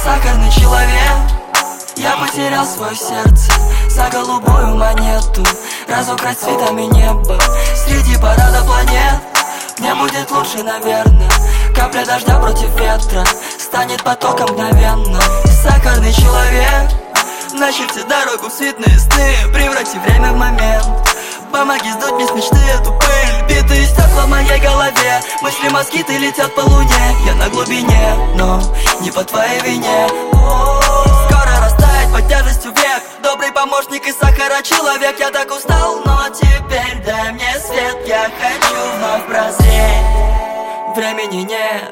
Сахарный человек, я потерял свое сердце за голубую монету. Разукрась цветами неба среди парада планет. Мне будет лучше, наверное. Капля дождя против ветра станет потоком мгновенно. Сахарный человек, начерти дорогу в светлые сны, преврати время в момент. Помоги сдуть мне с мечты эту пыль. Битые стекла в моей голове, мысли москиты летят по луне. Я на глубине, но не по твоей вине. Скоро растает под тяжестью век. Добрый помощник и сахара человек. Я так устал, но теперь дай мне свет. Я хочу вновь прозреть. Времени нет,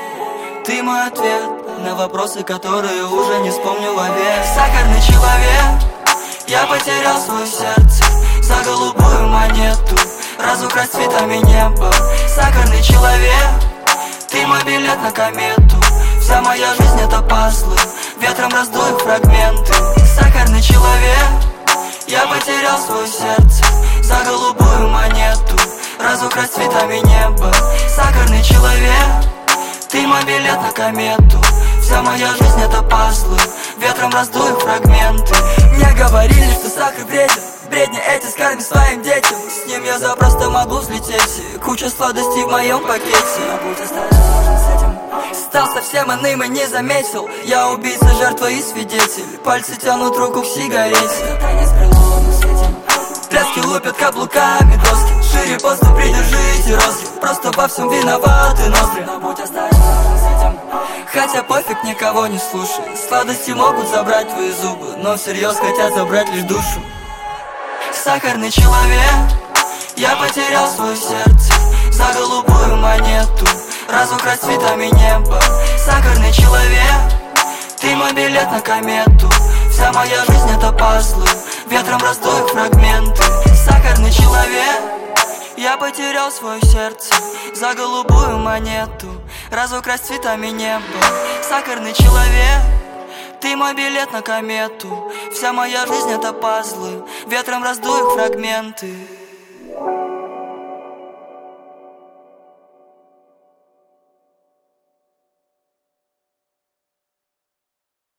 ты мой ответ на вопросы, которые уже не вспомню вовек. Сахарный человек, я потерял свое сердце за голубую монету. Разукрась цветами неба. Сахарный человек, ты мой билет на комету. Вся моя жизнь это пазлы, ветром раздую фрагменты. Сахарный человек, я потерял свое сердце за голубую монету. Разукрась цветами неба. Сахарный человек, ты мой билет на комету. Вся моя жизнь это пазлы, ветром раздую фрагменты. Мне говорили, что сахар вреден, бредни эти скарми своим детям. С ним я запросто могу взлететь. Куча сладостей в моем пакете. Но будь осторожен с этим. Стал совсем иным и не заметил. Я убийца, жертва и свидетель. Пальцы тянут руку к сигарете. Танец крыло на свете. Пляски лупят каблуками доски. Шире просто придержите роски. Просто во всем виноваты ноздри. Но будь осторожен с этим. Хотя пофиг, никого не слушай. Сладости могут забрать твои зубы, но всерьез хотят забрать лишь душу. Сахарный человек, я потерял свое сердце за голубую монету. Разукрась цветами неба. Сахарный человек, ты мой билет на комету. Вся моя жизнь это пазлы, ветром раздую фрагменты. Сахарный человек, я потерял свое сердце за голубую монету. Разукрась цветами неба. Сахарный человек, ты мой билет на комету. Вся моя жизнь это пазлы, ветром раздую фрагменты.